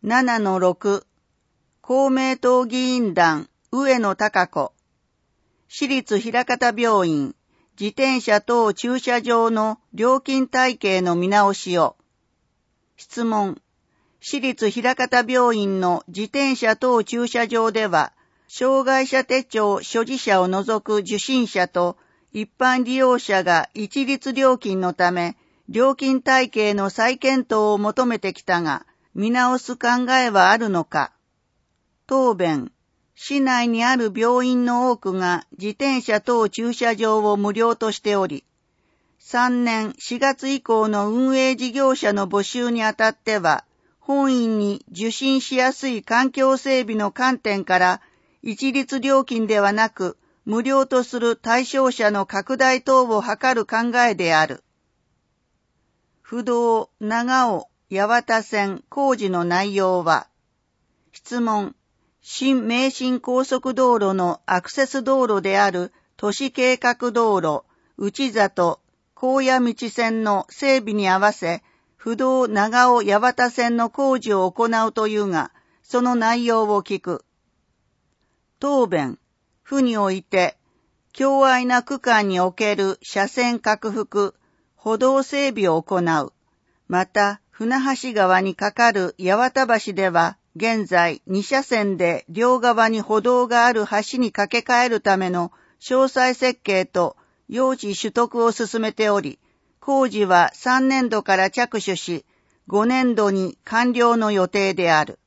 7-6 公明党議員団上野貴子私立枚方病院自転車等駐車場の料金体系の見直しを。質問。私立枚方病院の自転車等駐車場では、障害者手帳所持者を除く受診者と一般利用者が一律料金のため、料金体系の再検討を求めてきたが、見直す考えはあるのか。答弁。市内にある病院の多くが自転車等駐車場を無料としており、3年4月以降の運営事業者の募集にあたっては、本院に受診しやすい環境整備の観点から一律料金ではなく無料とする対象者の拡大等を図る考えである。不動長尾八幡線工事の内容は。質問。新名神高速道路のアクセス道路である都市計画道路内里高野道線の整備に合わせ、不動長尾八幡線の工事を行うというが、その内容を聞く。答弁。府において、狭隘な区間における車線拡幅、歩道整備を行う。また、船橋川に架かる八幡橋では、現在2車線で両側に歩道がある橋に架け替えるための詳細設計と用地取得を進めており、工事は3年度から着手し、5年度に完了の予定である。